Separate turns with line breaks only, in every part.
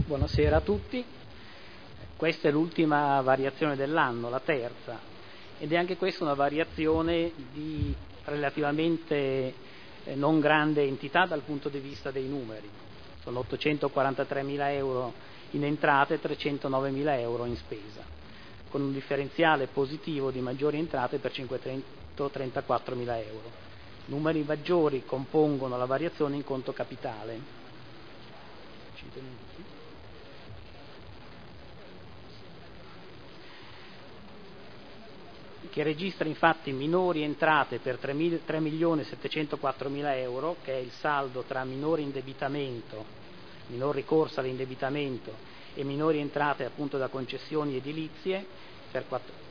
Buonasera a tutti. Questa è l'ultima variazione dell'anno, la terza, ed è anche questa una variazione di relativamente non grande entità dal punto di vista dei numeri. Sono 843.000 euro in entrate e 309.000 euro in spesa, con un differenziale positivo di maggiori entrate per 534.000 euro. Numeri maggiori compongono la variazione in conto capitale, che registra infatti minori entrate per 3.704.000 euro, che è il saldo tra minor indebitamento, minor ricorso all'indebitamento e minori entrate appunto da concessioni edilizie per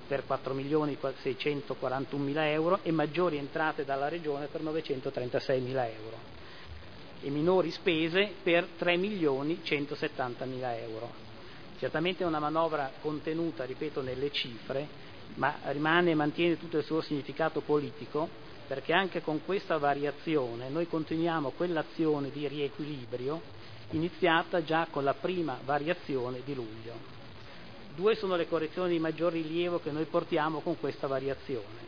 4.641.000 euro e maggiori entrate dalla Regione per 936.000 euro e minori spese per 3.170.000 euro. Certamente è una manovra contenuta, ripeto, nelle cifre, ma rimane e mantiene tutto il suo significato politico, perché anche con questa variazione noi continuiamo quell'azione di riequilibrio iniziata già con la prima variazione di luglio. Due sono le correzioni di maggior rilievo che noi portiamo con questa variazione.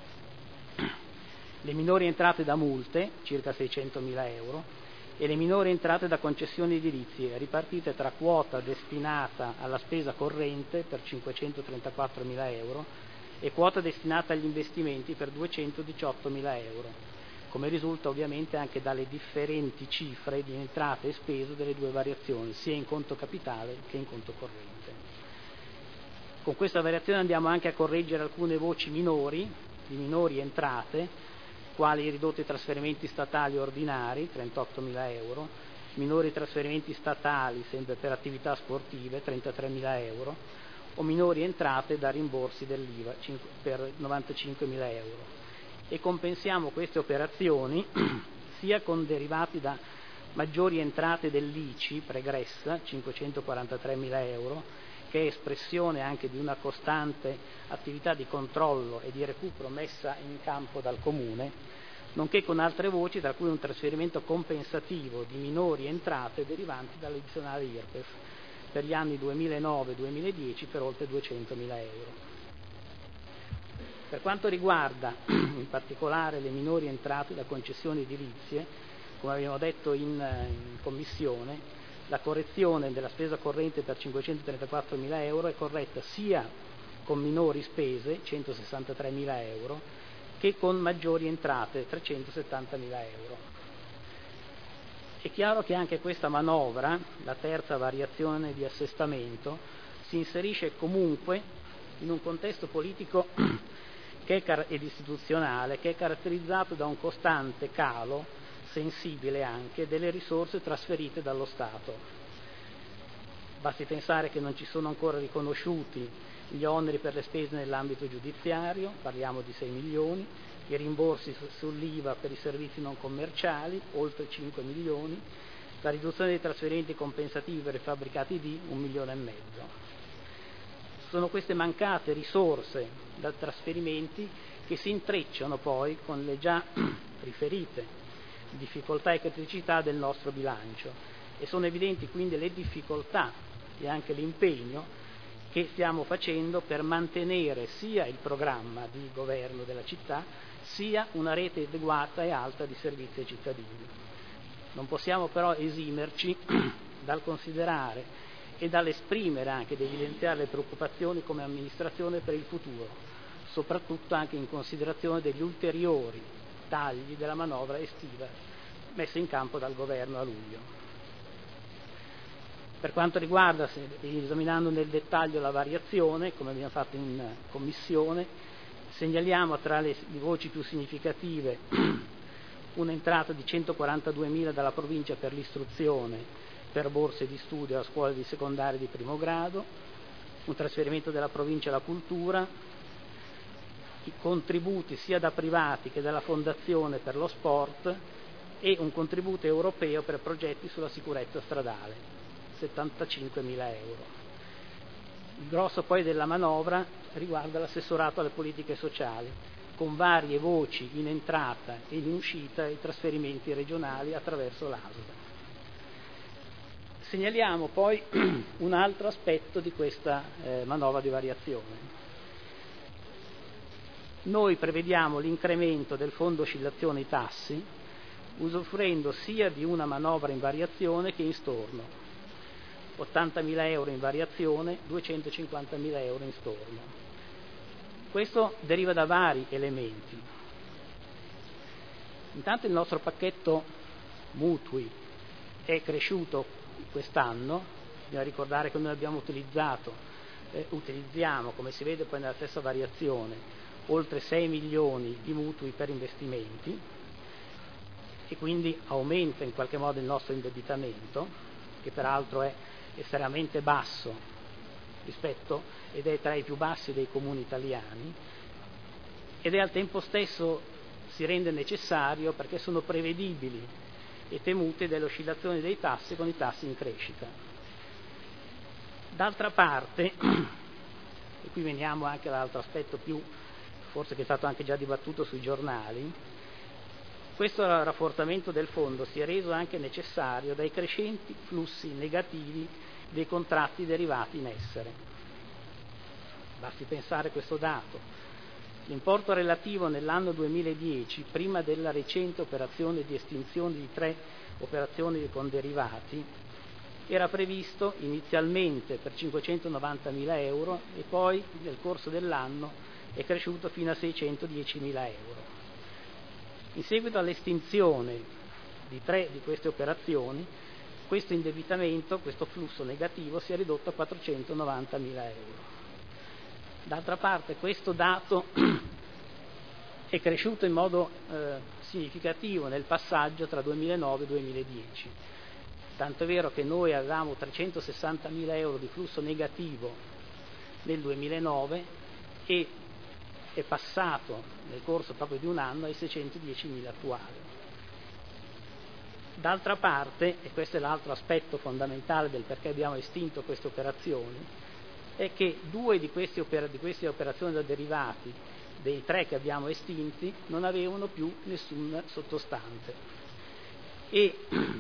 Le minori entrate da multe, circa 600.000 euro, e le minori entrate da concessioni edilizie, ripartite tra quota destinata alla spesa corrente per 534.000 euro e quota destinata agli investimenti per 218.000 euro, come risulta ovviamente anche dalle differenti cifre di entrate e spese delle due variazioni, sia in conto capitale che in conto corrente. Con questa variazione andiamo anche a correggere alcune voci minori, di minori entrate, quali i ridotti trasferimenti statali ordinari, 38.000 euro, minori trasferimenti statali, sempre per attività sportive, 33.000 euro, o minori entrate da rimborsi dell'IVA, per 95.000 euro. E compensiamo queste operazioni sia con derivati da maggiori entrate dell'ICI pregressa, 543.000 euro, che è espressione anche di una costante attività di controllo e di recupero messa in campo dal Comune, nonché con altre voci, tra cui un trasferimento compensativo di minori entrate derivanti dall'addizionale IRPEF per gli anni 2009-2010 per oltre 200.000 euro. Per quanto riguarda in particolare le minori entrate da concessioni edilizie, come abbiamo detto in Commissione, la correzione della spesa corrente per 534.000 euro è corretta sia con minori spese, 163.000 euro, che con maggiori entrate, 370.000 euro. È chiaro che anche questa manovra, la terza variazione di assestamento, si inserisce comunque in un contesto politico ed istituzionale che è caratterizzato da un costante calo sensibile anche delle risorse trasferite dallo Stato. Basti pensare che non ci sono ancora riconosciuti gli oneri per le spese nell'ambito giudiziario, parliamo di 6 milioni, i rimborsi sull'IVA per i servizi non commerciali, oltre 5 milioni, la riduzione dei trasferimenti compensativi per i fabbricati D, 1,5 milioni. Sono queste mancate risorse da trasferimenti che si intrecciano poi con le già riferite difficoltà e criticità del nostro bilancio e sono evidenti quindi le difficoltà e anche l'impegno che stiamo facendo per mantenere sia il programma di governo della città sia una rete adeguata e alta di servizi ai cittadini. Non possiamo però esimerci dal considerare e dall'esprimere anche, ed evidenziare le preoccupazioni come amministrazione per il futuro, soprattutto anche in considerazione degli ulteriori tagli della manovra estiva messa in campo dal governo a luglio. Per quanto riguarda, esaminando nel dettaglio la variazione, come abbiamo fatto in Commissione, segnaliamo tra le voci più significative un'entrata di 142.000 dalla provincia per l'istruzione, per borse di studio a scuole di secondaria di primo grado, un trasferimento della provincia alla cultura, i contributi sia da privati che dalla Fondazione per lo Sport e un contributo europeo per progetti sulla sicurezza stradale, 75.000 euro. Il grosso poi della manovra riguarda l'assessorato alle politiche sociali, con varie voci in entrata e in uscita e trasferimenti regionali attraverso l'ASL. Segnaliamo poi un altro aspetto di questa manovra di variazione. Noi prevediamo l'incremento del fondo oscillazione tassi, usufruendo sia di una manovra in variazione che in storno. 80.000 euro in variazione, 250.000 euro in storno. Questo deriva da vari elementi. Intanto il nostro pacchetto mutui è cresciuto quest'anno, bisogna ricordare che noi abbiamo utilizziamo, come si vede poi nella stessa variazione, oltre 6 milioni di mutui per investimenti e quindi aumenta in qualche modo il nostro indebitamento, che peraltro è estremamente basso rispetto ed è tra i più bassi dei comuni italiani, ed è al tempo stesso si rende necessario perché sono prevedibili e temute delle oscillazioni dei tassi con i tassi in crescita. D'altra parte, e qui veniamo anche all'altro aspetto più forse che è stato anche già dibattuto sui giornali, questo rafforzamento del fondo si è reso anche necessario dai crescenti flussi negativi dei contratti derivati in essere. Basti pensare questo dato. L'importo relativo nell'anno 2010, prima della recente operazione di estinzione di 3 operazioni con derivati, era previsto inizialmente per 590.000 euro e poi nel corso dell'anno è cresciuto fino a 610.000 euro. In seguito all'estinzione di 3 di queste operazioni, questo indebitamento, questo flusso negativo si è ridotto a 490.000 euro. D'altra parte questo dato è cresciuto in modo significativo nel passaggio tra 2009 e 2010, tanto è vero che noi avevamo 360.000 euro di flusso negativo nel 2009 e è passato nel corso proprio di un anno ai 610.000 attuali. D'altra parte, e questo è l'altro aspetto fondamentale del perché abbiamo estinto queste operazioni, è che 2 di queste operazioni da derivati, dei 3 che abbiamo estinti, non avevano più nessun sottostante. E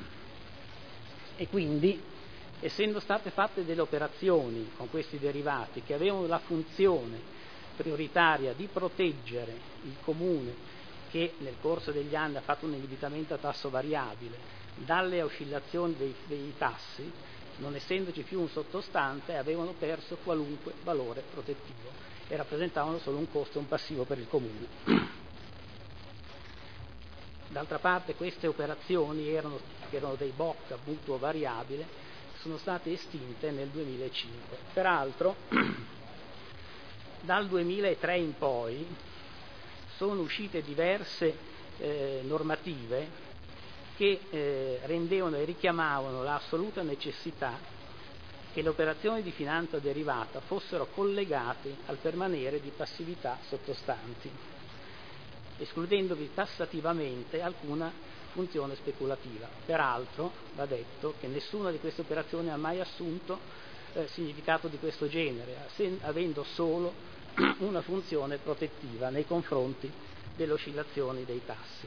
quindi, essendo state fatte delle operazioni con questi derivati che avevano la funzione prioritaria di proteggere il comune che nel corso degli anni ha fatto un indebitamento a tasso variabile dalle oscillazioni dei tassi, non essendoci più un sottostante, avevano perso qualunque valore protettivo e rappresentavano solo un costo e un passivo per il comune. D'altra parte queste operazioni erano dei BOC a mutuo variabile, sono state estinte nel 2005. Peraltro dal 2003 in poi sono uscite diverse normative che rendevano e richiamavano l'assoluta necessità che le operazioni di finanza derivata fossero collegate al permanere di passività sottostanti, escludendovi tassativamente alcuna funzione speculativa. Peraltro va detto che nessuna di queste operazioni ha mai assunto significato di questo genere, avendo solo una funzione protettiva nei confronti delle oscillazioni dei tassi.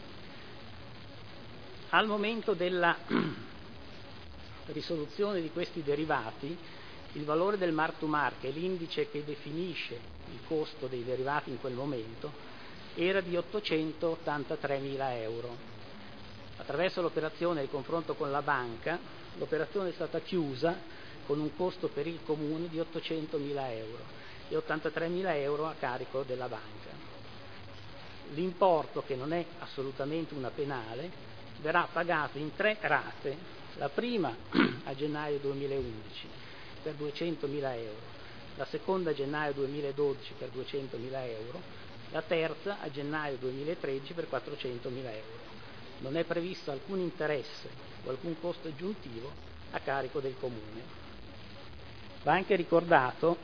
Al momento della risoluzione di questi derivati, il valore del mark to market, l'indice che definisce il costo dei derivati in quel momento, era di 883.000 euro. Attraverso l'operazione del confronto con la banca, l'operazione è stata chiusa con un costo per il comune di 800.000 euro e 83.000 euro a carico della banca. L'importo, che non è assolutamente una penale, verrà pagato in 3 rate, la prima a gennaio 2011 per 200.000 euro, la seconda a gennaio 2012 per 200.000 euro, la terza a gennaio 2013 per 400.000 euro. Non è previsto alcun interesse o alcun costo aggiuntivo a carico del comune. Va anche ricordato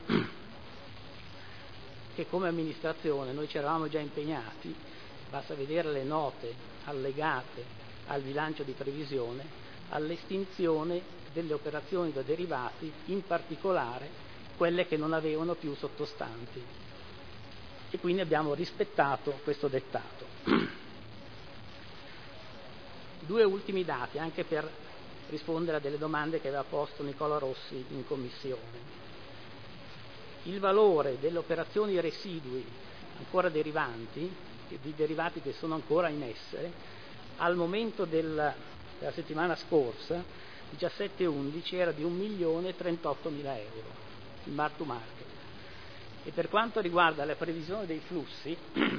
che come amministrazione noi ci eravamo già impegnati, basta vedere le note allegate al bilancio di previsione, all'estinzione delle operazioni da derivati, in particolare quelle che non avevano più sottostanti, e quindi abbiamo rispettato questo dettato. 2 ultimi dati anche per rispondere a delle domande che aveva posto Nicola Rossi in commissione. Il valore delle operazioni residui ancora derivanti, di derivati che sono ancora in essere, al momento della settimana scorsa, 17-11, era di 1.038.000 euro, il mark to market. E per quanto riguarda la previsione dei flussi,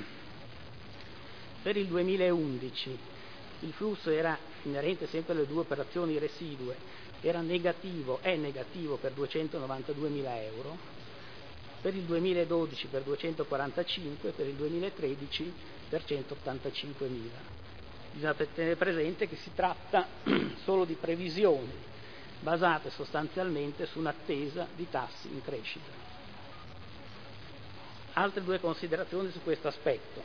per il 2011 il flusso era inerente sempre alle due operazioni residue, è negativo per 292.000 euro, per il 2012 per 245, per il 2013 per 185.000. Bisogna tenere presente che si tratta solo di previsioni basate sostanzialmente su un'attesa di tassi in crescita. Altre due considerazioni su questo aspetto.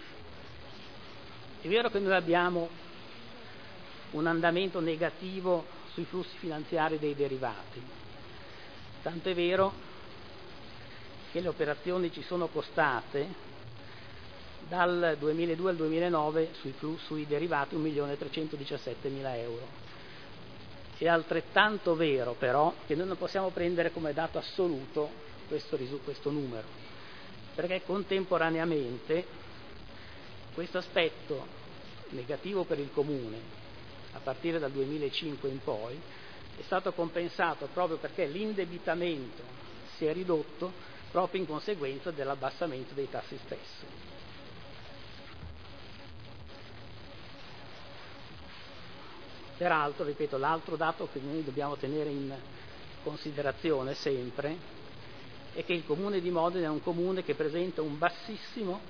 È vero che noi abbiamo un andamento negativo sui flussi finanziari dei derivati, tanto è vero che le operazioni ci sono costate dal 2002 al 2009 sui derivati 1.317.000 euro. È altrettanto vero però che noi non possiamo prendere come dato assoluto questo numero, perché contemporaneamente questo aspetto negativo per il Comune a partire dal 2005 in poi è stato compensato proprio perché l'indebitamento si è ridotto proprio in conseguenza dell'abbassamento dei tassi stessi. Peraltro, ripeto, l'altro dato che noi dobbiamo tenere in considerazione sempre è che il Comune di Modena è un comune che presenta un bassissimo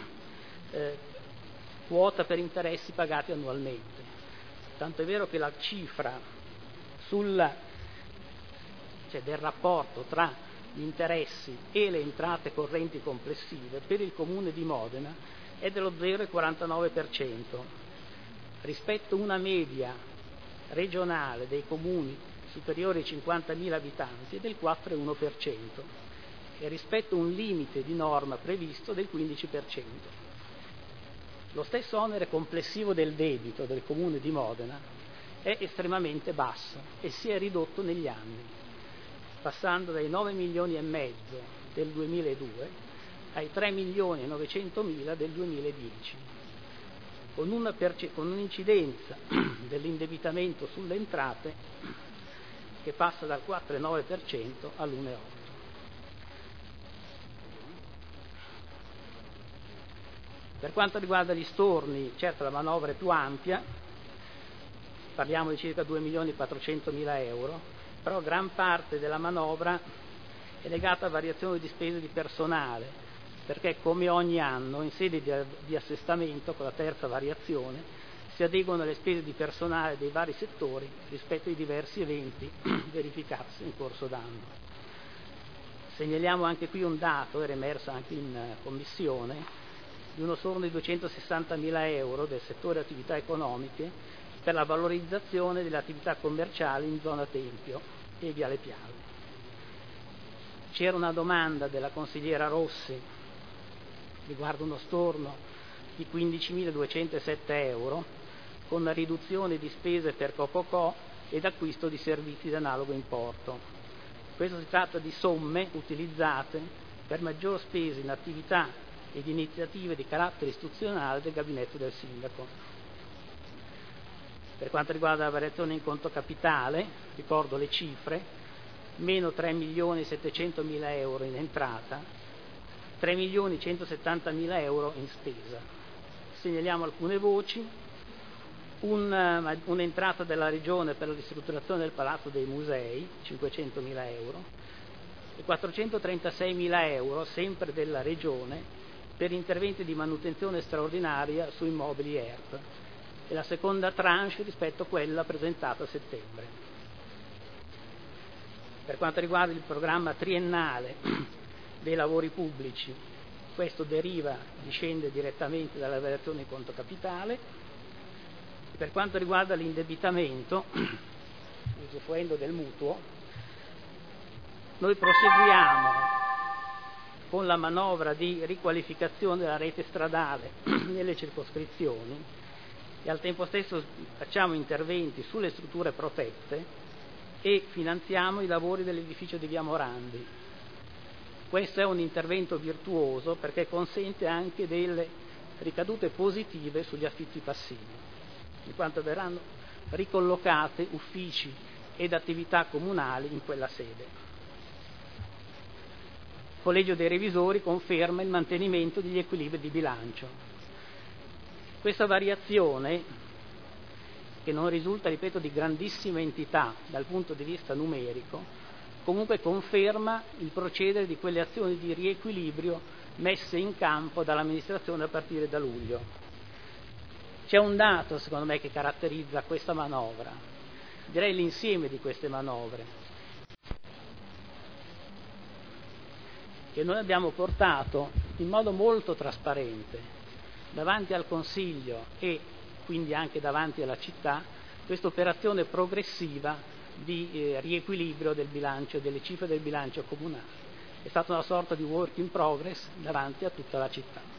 quota per interessi pagati annualmente. Tanto è vero che la cifra del rapporto tra gli interessi e le entrate correnti complessive per il Comune di Modena è dello 0,49%, rispetto a una media regionale dei comuni superiori ai 50.000 abitanti è del 4,1% e rispetto a un limite di norma previsto del 15%. Lo stesso onere complessivo del debito del Comune di Modena è estremamente basso e si è ridotto negli anni, passando dai 9 milioni e mezzo del 2002 ai 3 milioni e 900.000 del 2010, con un'incidenza dell'indebitamento sulle entrate che passa dal 4,9% all'1,8%. Per quanto riguarda gli storni, certo la manovra è più ampia, parliamo di circa 2.400.000 euro, però gran parte della manovra è legata a variazioni di spese di personale, perché come ogni anno in sede di assestamento con la terza variazione si adeguano le spese di personale dei vari settori rispetto ai diversi eventi verificatisi in corso d'anno. Segnaliamo anche qui un dato, era emerso anche in commissione, di uno storno di 260.000 euro del settore attività economiche per la valorizzazione delle attività commerciali in zona Tempio e Viale Piave. C'era una domanda della consigliera Rossi riguardo uno storno di 15.207 euro con la riduzione di spese per Cococò ed acquisto di servizi di analogo importo. Questo si tratta di somme utilizzate per maggior spese in attività ed iniziative di carattere istituzionale del gabinetto del sindaco. Per quanto riguarda la variazione in conto capitale, ricordo le cifre: meno 3.700.000 euro in entrata, 3.170.000 euro in spesa. Segnaliamo alcune voci: un'entrata della Regione per la ristrutturazione del Palazzo dei Musei, 500.000 euro, e 436.000 euro, sempre della Regione, per interventi di manutenzione straordinaria su immobili ERP, e la seconda tranche rispetto a quella presentata a settembre. Per quanto riguarda il programma triennale dei lavori pubblici, questo discende direttamente dalla variazione in conto capitale. E per quanto riguarda l'indebitamento, usufruendo del mutuo, noi proseguiamo con la manovra di riqualificazione della rete stradale nelle circoscrizioni e al tempo stesso facciamo interventi sulle strutture protette e finanziamo i lavori dell'edificio di Via Morandi. Questo è un intervento virtuoso perché consente anche delle ricadute positive sugli affitti passivi, in quanto verranno ricollocate uffici ed attività comunali in quella sede. Il Collegio dei Revisori conferma il mantenimento degli equilibri di bilancio. Questa variazione, che non risulta, ripeto, di grandissima entità dal punto di vista numerico, comunque conferma il procedere di quelle azioni di riequilibrio messe in campo dall'amministrazione a partire da luglio. C'è un dato, secondo me, che caratterizza questa manovra, direi l'insieme di queste manovre, che noi abbiamo portato in modo molto trasparente davanti al Consiglio e quindi anche davanti alla città, questa operazione progressiva di riequilibrio del bilancio, delle cifre del bilancio comunale. È stata una sorta di work in progress davanti a tutta la città.